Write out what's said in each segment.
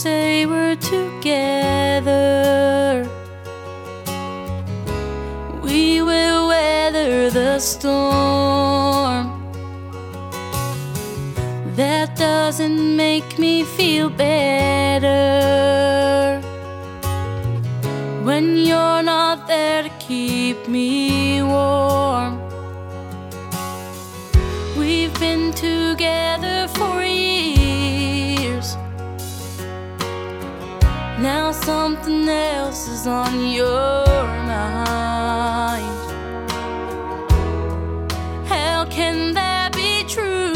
say we're together, we will weather the storm. That doesn't make me feel better when you're not there to keep me warm. We've been together for years. Now something else is on your mind. How can that be true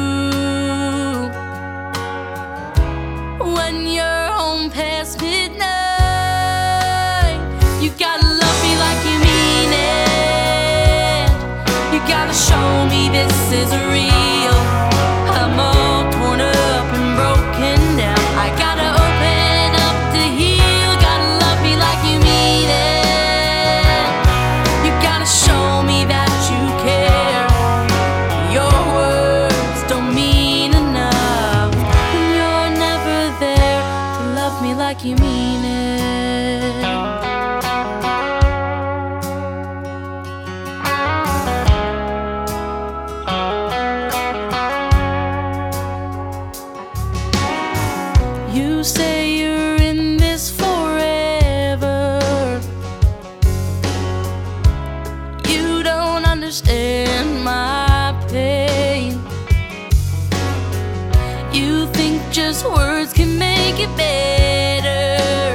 when you're home past midnight? You gotta love me like you mean it. You gotta show me this is real. I'm all torn up and broken down. I gotta open up to heal. Gotta love me like you mean it. You gotta show me that you care. Your words don't mean enough when you're never there to love me like you mean it. You say you're in this forever. You don't understand my pain. You think just words can make it better.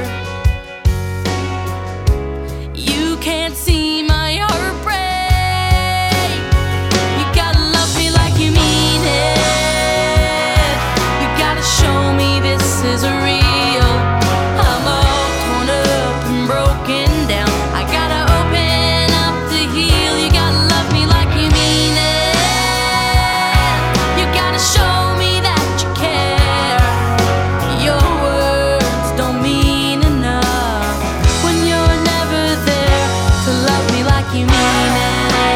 You can't see my heart break. You gotta love me like you mean it. You gotta show me this is real. I'm all torn up and broken down. I gotta open up to heal. You gotta love me like you mean it. You gotta show me that you care. Your words don't mean enough when you're never there to love me like you mean it.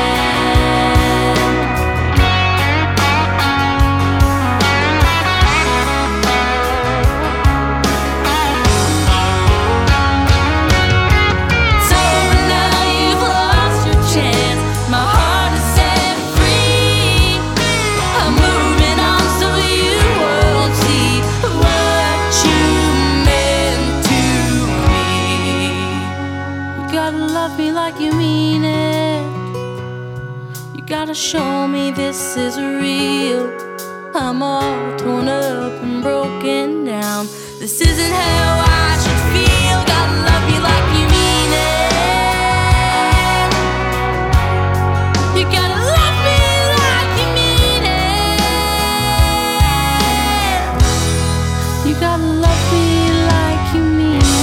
So now you've lost your chance. My heart is set free. I'm moving on so you won't see what you meant to me. You gotta love me like you mean it. You gotta show me this is real. I'm all torn up and broken down. This isn't how I should feel. Gotta love you like you mean it. You gotta love me like you mean it. You gotta love me like you mean it.